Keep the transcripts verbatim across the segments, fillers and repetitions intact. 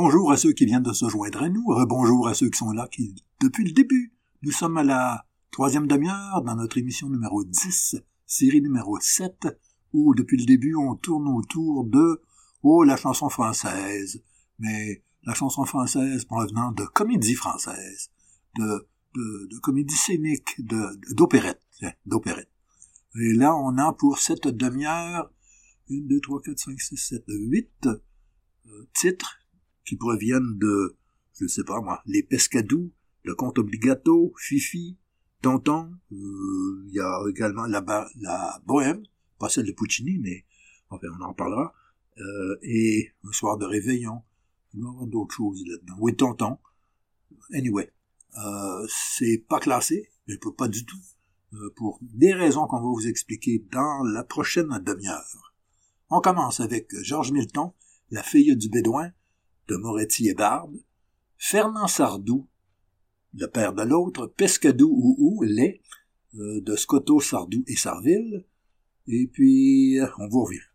Bonjour à ceux qui viennent de se joindre à nous, rebonjour à ceux qui sont là qui, depuis le début. Nous sommes à la troisième demi-heure dans notre émission numéro dix, série numéro sept, où depuis le début on tourne autour de, oh, la chanson française, mais la chanson française provenant de comédies françaises, de, de, de comédies scéniques, de, d'opérettes, d'opérettes. Et là on a pour cette demi-heure, une, deux, trois, quatre, cinq, six, sept, huit euh, titres qui proviennent de, je ne sais pas moi, les Pescadous, le Conte Obligato, Fifi, Tonton, il euh, y a également la, la Bohème, pas celle de Puccini, mais enfin on en parlera, euh, et Un soir de réveillon, il doit y avoir d'autres choses là-dedans. Oui, Tonton, anyway, euh, c'est pas classé, mais pas du tout, euh, pour des raisons qu'on va vous expliquer dans la prochaine demi-heure. On commence avec Georges Milton, La fille du Bédouin, de Moretti et Barbe, Fernand Sardou, le père de l'autre, Pescadou ou ou, les, euh, de Scotto, Sardou et Sarville, et puis on va revient.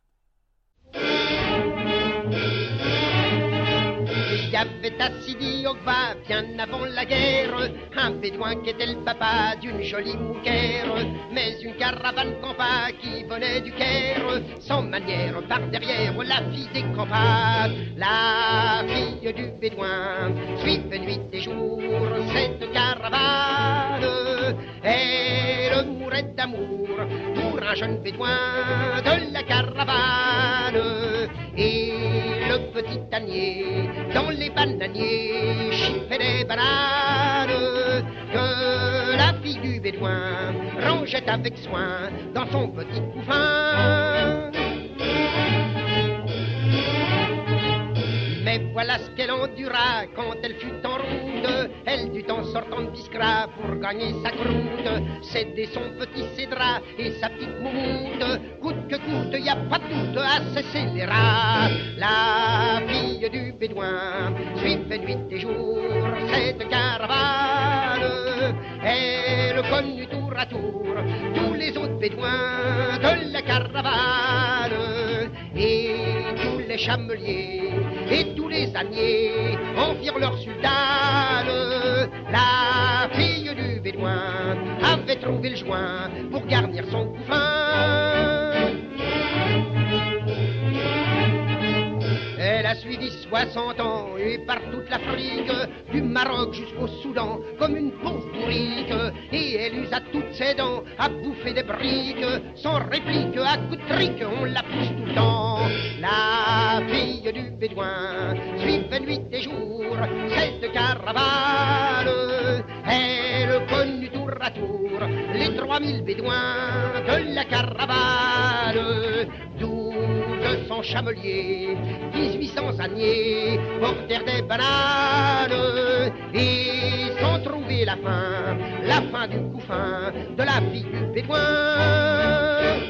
Il y avait à Sidi Ogba, bien avant la guerre, un bédouin qui était le papa d'une jolie mouquère, mais une caravane campa qui venait du Caire, sans manière par derrière la fille des campagnes, la fille du bédouin, suivait nuit et jour cette caravane, elle mourait d'amour pour un jeune bédouin de la caravane, et le petit ânier dans les bananiers chiffait des bananes que la fille du bédouin rangeait avec soin dans son petit couffin. Mais voilà ce qu'elle endura quand elle fut en route. Elle dut en sortant de Biskra pour gagner sa croûte, céder son petit cédra et sa petite moumoute. Coûte que coûte, y a pas de doute à ces scélérats. La fille du bédouin suivait nuit et jour cette caravane. Elle connut tour à tour tous les autres bédouins de la caravane, et tous les chameliers et tous les âniers en firent leur sultane. La fille du bédouin avait trouvé le joint pour garnir son couffin. Elle a suivi soixante ans et par toute l'Afrique, du Maroc jusqu'au Soudan, comme une pauvre bourrique. Et elle usa toutes ses dents à bouffer des briques, sans réplique, à coups de trique, on la pousse tout le temps. La fille du bédouin suivait nuit et jour cette caravane. Elle connut tour à tour les trois mille bédouins de la caravane. Douze cents chameliers, dix-huit cents âniers portèrent des bananes, et sans trouver la fin, la fin du couffin de la fille du bédouin.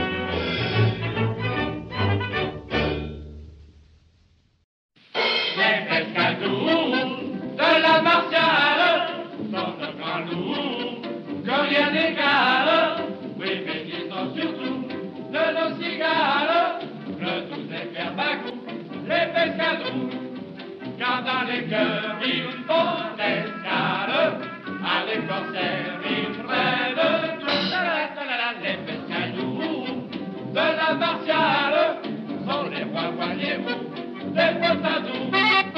Les Pescadous de la Martiale sont de grands loups que rien n'égale. Oui, mais ils sont surtout de nos cigales. Le tout est faire bagou, les Pescadous. Car dans les cœurs ils font escale, à les corsaires ils prennent tout. Les Pescadous de la Martiale sont les rois, voyez-vous, des Pescadous.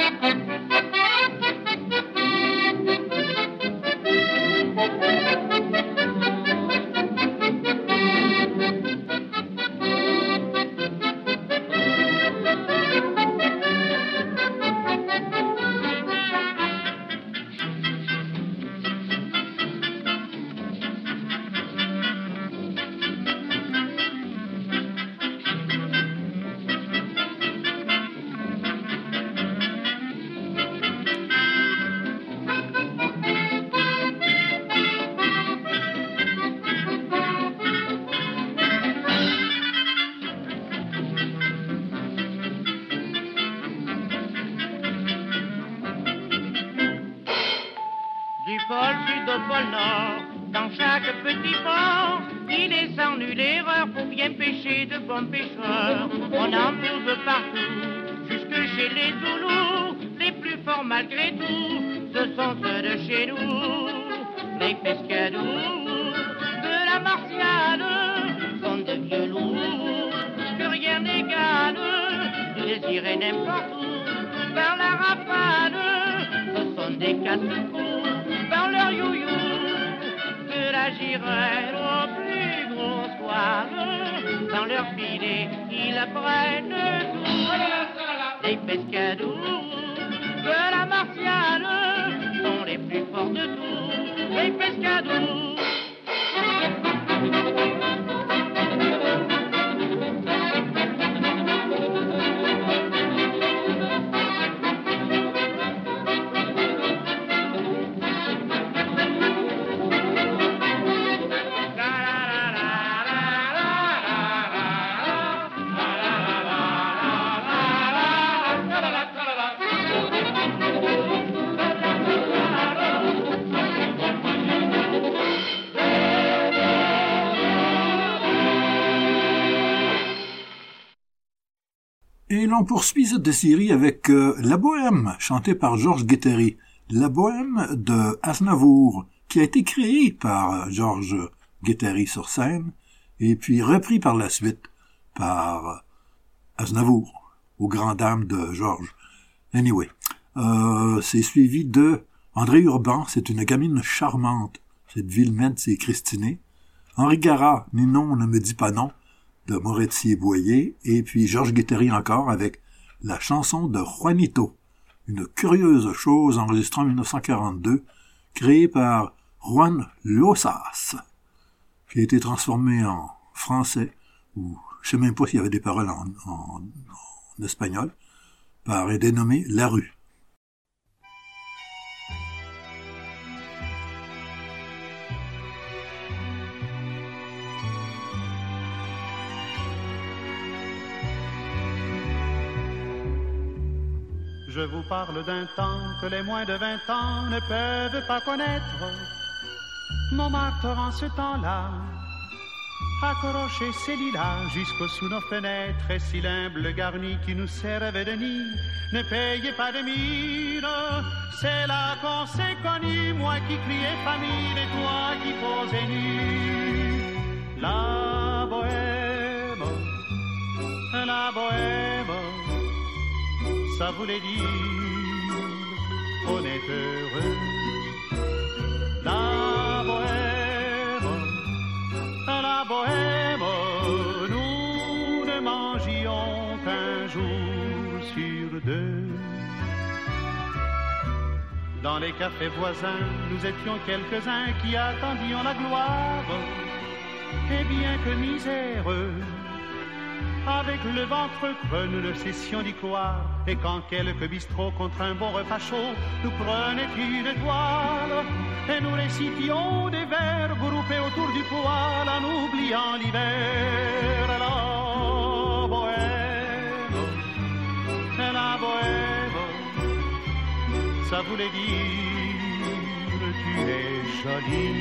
Dans chaque petit port, il est sans nulle erreur pour bien pêcher de bons pêcheurs. On en trouve partout, jusque chez les Zoulous, les les plus forts malgré tout, ce sont ceux de chez nous. Les pescadors de la Martiale sont de vieux loups que rien n'égale. Ils iraient n'importe où par la rafale. Ce sont des casse-coups par leur you-you. De la girelle au plus gros soir, dans leur filet ils prennent tout. Les pescadors de la Martiale sont les plus forts de tous. Les pescadors. Et l'on poursuit cette série avec euh, La Bohème, chantée par Georges Guettari. La Bohème de Aznavour, qui a été créée par Georges Guettari sur scène, et puis repris par la suite par Aznavour, aux grandes dames de Georges. Anyway, euh, c'est suivi de André Urban, c'est une gamine charmante. Cette Villemette, c'est Christiné. Henri Garat, Ninon ne me dit pas non, de Moretti-Boyer, et puis Georges Guettari encore avec la chanson de Juanito, une curieuse chose enregistrée en dix-neuf cent quarante-deux, créée par Juan Losas, qui a été transformée en français, ou je sais même pas s'il y avait des paroles en, en, en espagnol, par un dénommé La Rue. Je vous parle d'un temps que les moins de vingt ans ne peuvent pas connaître. Montmartre en ce temps-là accrochait ses lilas jusqu'au sous nos fenêtres, et si l'humble garni qui nous servait de nid ne payait pas de mine. C'est là qu'on s'est connus, moi qui criais famine et toi qui posais nu. La bohème, la bohème, ça voulait dire on est heureux. La bohème, la bohème, nous ne mangions qu'un jour sur deux. Dans les cafés voisins, nous étions quelques-uns qui attendions la gloire. Et bien que miséreux, avec le ventre creux, nous ne cessions d'y croire. Et quand quelques bistrots contre un bon repas chaud nous prenaient une étoile, et nous récitions des vers groupés autour du poêle en oubliant l'hiver. La bohème, la bohème, ça voulait dire tu es jolie.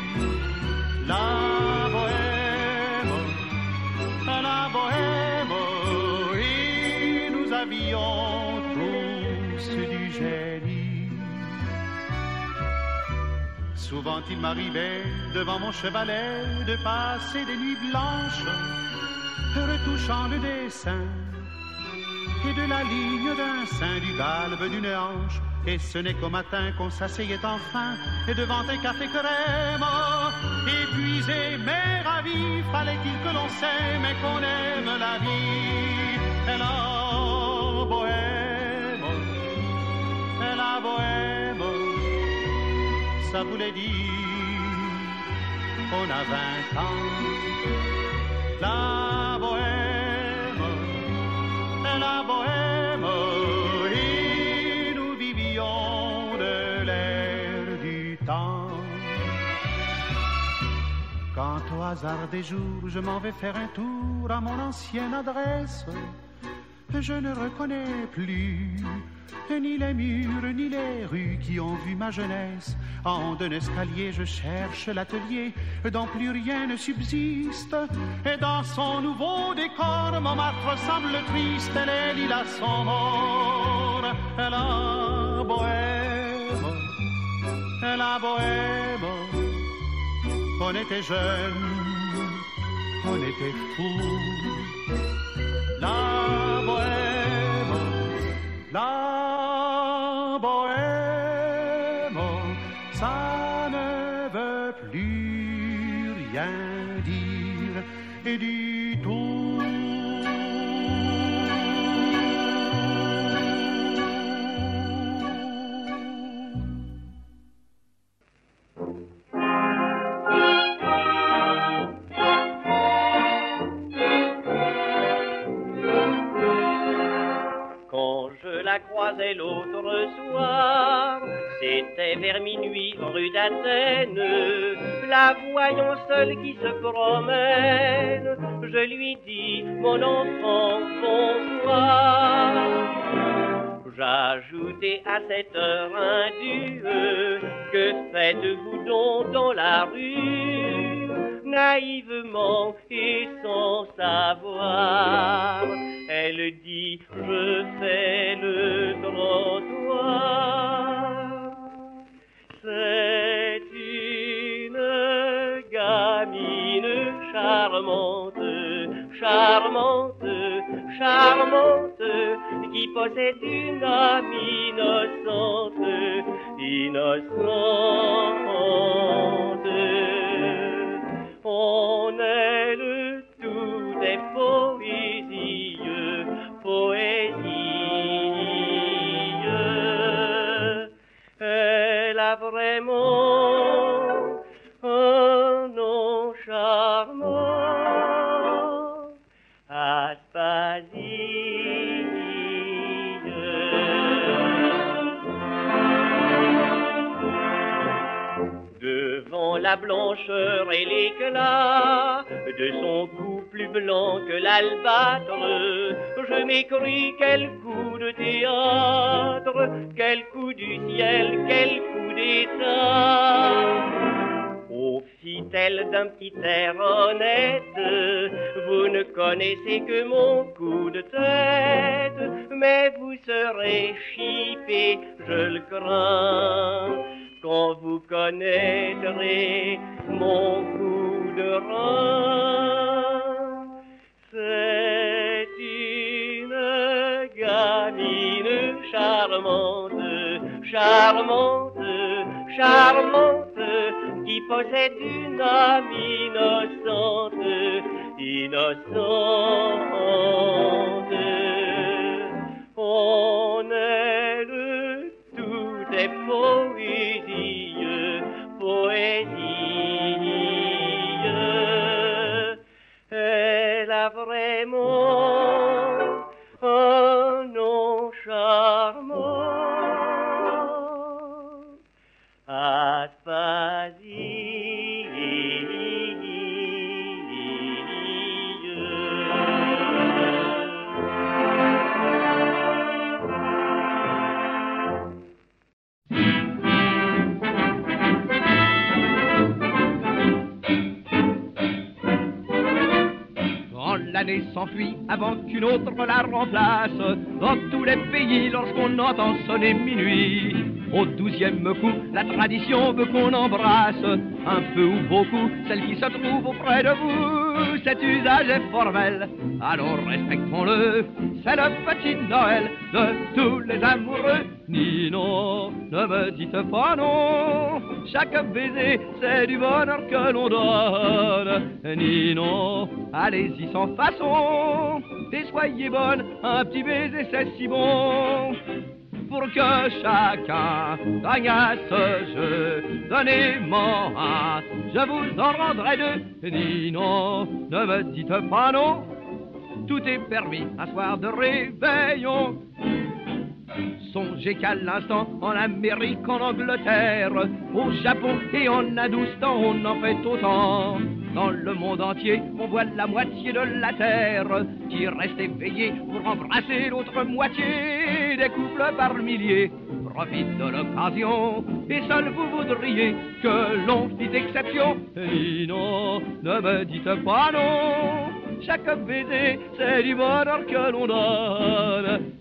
La bohème, la bohème, et nous avions tous du génie. Souvent il m'arrivait devant mon chevalet de passer des nuits blanches, retouchant le dessin et de la ligne d'un sein, du galbe d'une hanche. Et ce n'est qu'au matin qu'on s'asseyait enfin et devant un café crème. Épuisé mais ravi, fallait-il que l'on s'aime et qu'on aime la vie. Et la bohème, et la bohème, ça voulait dire qu'on a vingt ans. La bohème, et la bohème, et nous vivions de l'air du temps. Quand au hasard des jours je m'en vais faire un tour à mon ancienne adresse, je ne reconnais plus ni les murs ni les rues qui ont vu ma jeunesse. En d'un escalier je cherche l'atelier dont plus rien ne subsiste, et dans son nouveau décor Montmartre semble triste et les lilas sont morts. la bohème, la bohème. On était jeunes, on était fous. La bohème, la bohème, ça ne veut plus rien dire et du tout. La croisais l'autre soir, c'était vers minuit rue d'Athènes. La voyant seule qui se promène, je lui dis mon enfant bonsoir. J'ajoutai à cette heure indue, que faites-vous donc dans la rue? Naïvement et sans savoir, elle dit je fais le trottoir. C'est une gamine charmante, charmante, charmante, qui possède une âme innocente, innocente. En elle tout est poésie, poésie. Elle a vraiment un nom charmant, Aspasie. Devant la blancheur et l'éclat de son cou plus blanc que l'albâtre, je m'écris quel coup de théâtre, quel coup du ciel, quel coup d'état. Ô fidèle d'un petit air honnête, vous ne connaissez que mon coup de tête, mais vous serez chippé, je le crains, quand vous connaîtrez mon coup de rein. C'est une gamine charmante, charmante, charmante, qui possède une âme innocente, innocente. En elle tout est poésie, poésie. Elle a vraiment un nom charmant, Aspasie. L'année s'enfuit avant qu'une autre la remplace. Dans tous les pays, lorsqu'on entend sonner minuit, au douzième coup, la tradition veut qu'on embrasse, un peu ou beaucoup, celle qui se trouve auprès de vous. Cet usage est formel, alors respectons-le. C'est le petit Noël de tous les amoureux. Ninon, ne me dites pas non, chaque baiser, c'est du bonheur que l'on donne. Ninon, allez-y sans façon, et soyez bonne, un petit baiser c'est si bon. Pour que chacun gagne à ce jeu, donnez-moi un, je vous en rendrai deux. Ninon, ne me dites pas non, tout est permis un soir de réveillon. Songez qu'à l'instant, en Amérique, en Angleterre, au Japon et en Inde, on en fait autant. Dans le monde entier, on voit la moitié de la terre qui reste éveillée pour embrasser l'autre moitié. Des couples par milliers profitent de l'occasion, et seul vous voudriez que l'on fît exception. Et non, ne me dites pas non, chaque baiser, c'est du bonheur que l'on donne.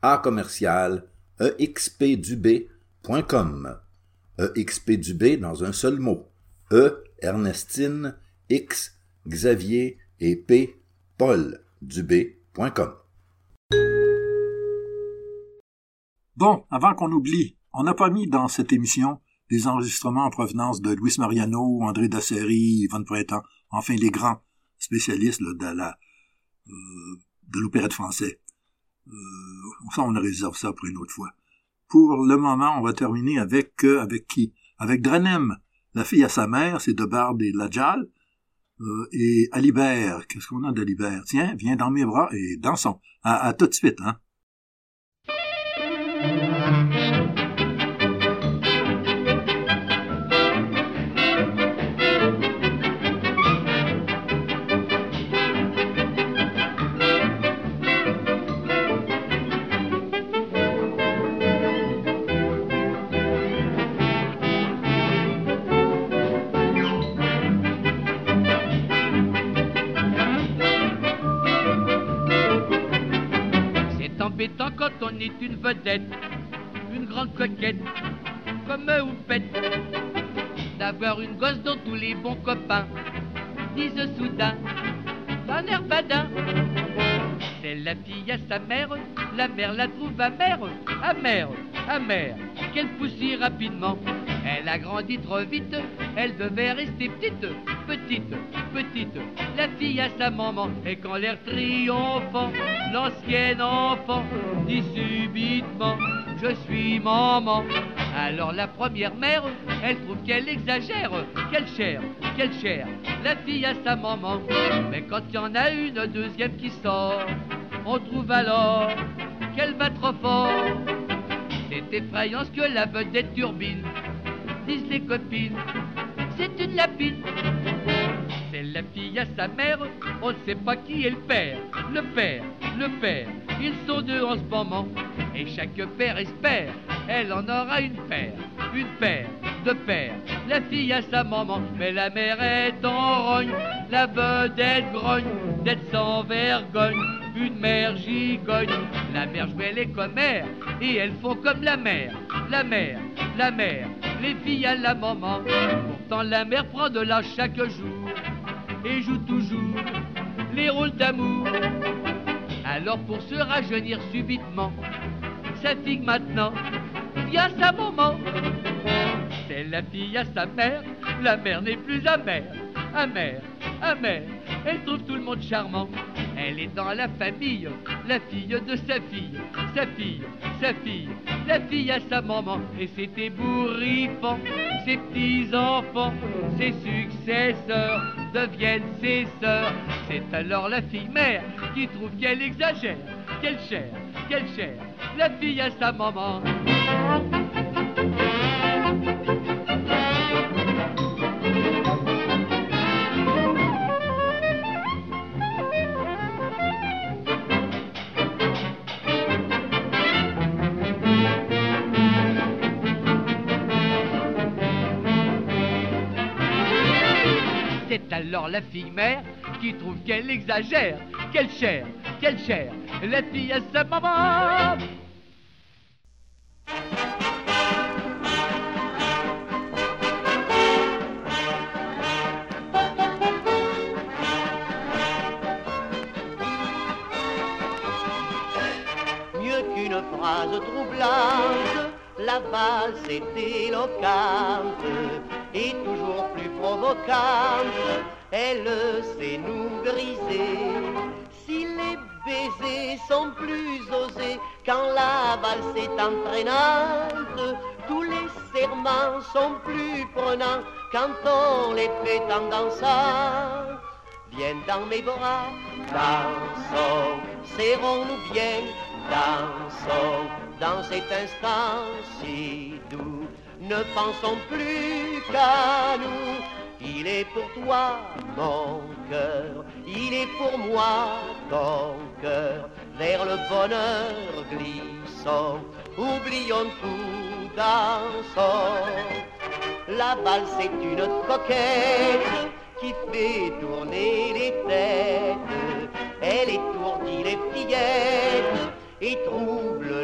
A commercial E X P Dubé point com. E X P Dubé dans un seul mot. E, Ernestine, X, Xavier et P, Paul, Dubé point com. Bon, avant qu'on oublie, on n'a pas mis dans cette émission des enregistrements en provenance de Luis Mariano, André Dasseri, Yvonne Printemps, enfin les grands spécialistes là, de la euh, de l'opérette français. Euh, ça, on réserve ça pour une autre fois. Pour le moment, on va terminer avec euh, avec qui? Avec Dranem, la fille à sa mère, c'est de Bard et Lajal, euh, et Alibert. Qu'est-ce qu'on a d'Alibert? Tiens, viens dans mes bras et dansons. À, à tout de suite, hein. Quand on est une vedette, une grande coquette, comme Oupette, d'avoir une gosse dont tous les bons copains disent soudain, d'un air badin, c'est la fille à sa mère, la mère la trouve amère, amère, amère, qu'elle pousse si rapidement, elle a grandi trop vite, elle devait rester petite, petite, petite, la fille à sa maman, et quand l'air triomphant, l'ancienne enfant dit subitement, je suis maman. Alors la première mère, elle trouve qu'elle exagère, qu'elle chère, qu'elle chère, la fille à sa maman. Mais quand il y en a une deuxième qui sort, on trouve alors qu'elle va trop fort. C'est effrayant ce que la vedette turbine, disent les copines, c'est une lapine. C'est la fille à sa mère, on ne sait pas qui est le père, le père, le père. Ils sont deux en ce moment, et chaque père espère, elle en aura une paire, une paire de pères. La fille à sa maman, mais la mère est en rogne, la vedette grogne, d'être sans vergogne, une mère gigogne. La mère jouait les commères, et elles font comme la mère, la mère, la mère, les filles à la maman. Pourtant la mère prend de l'âge chaque jour, et joue toujours les rôles d'amour. Alors pour se rajeunir subitement, sa fille maintenant vient sa maman. C'est la fille à sa mère, la mère n'est plus amère, amère, amère. Elle trouve tout le monde charmant, elle est dans la famille, la fille de sa fille, sa fille, sa fille, la fille à sa maman. Et c'est ébouriffant, ses petits-enfants, ses successeurs deviennent ses sœurs. C'est alors la fille-mère qui trouve qu'elle exagère, qu'elle chère, qu'elle chère, la fille à sa maman. C'est alors la fille-mère qui trouve qu'elle exagère, qu'elle chère, qu'elle chère, la fille à sa maman. Mieux qu'une phrase troublante, la valse est éloquente et toujours plus provocante, elle sait nous griser. Si les baisers sont plus osés quand la valse est entraînante, tous les serments sont plus prenants quand on les fait en dansant. Viens dans mes bras, dansons, serrons-nous bien, dansons dans cet instant si doux. Ne pensons plus qu'à nous, il est pour toi mon cœur, il est pour moi ton cœur. Vers le bonheur glissons, oublions tout, dansons. La valse est une coquette qui fait tourner les têtes, elle étourdit les fillettes et trouble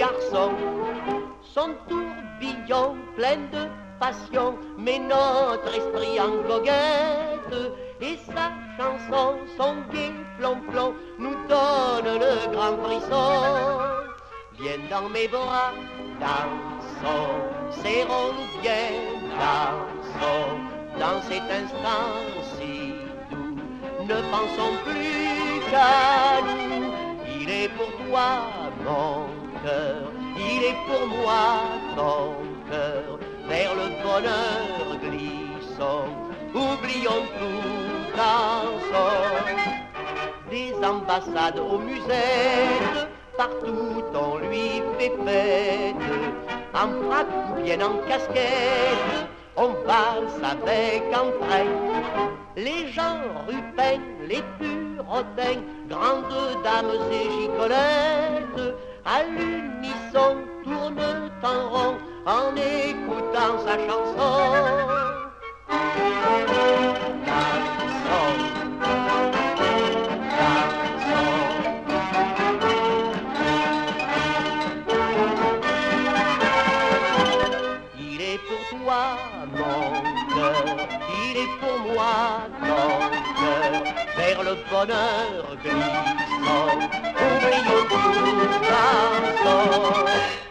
garçon. Son tourbillon plein de passion met notre esprit en goguette. Et sa chanson, son gai plomb-plomb nous donne le grand frisson. Viens dans mes bras, dansons, serrons-nous bien, dansons, dans cet instant si doux, ne pensons plus qu'à nous. Il est pour toi mon cœur, il est pour moi ton cœur, vers le bonheur glissons, oublions tout, dansons. Des ambassades aux musettes, partout on lui fait fête, en frac ou bien en casquette, on valse avec entrain. Les gens rupins, les purotins, grandes dames et gigolettes, à l'unisson tournent en rond en écoutant sa chanson. Il est pour toi mon cœur, il est pour moi ton cœur, vers le bonheur glissons, oublions tout, dansons.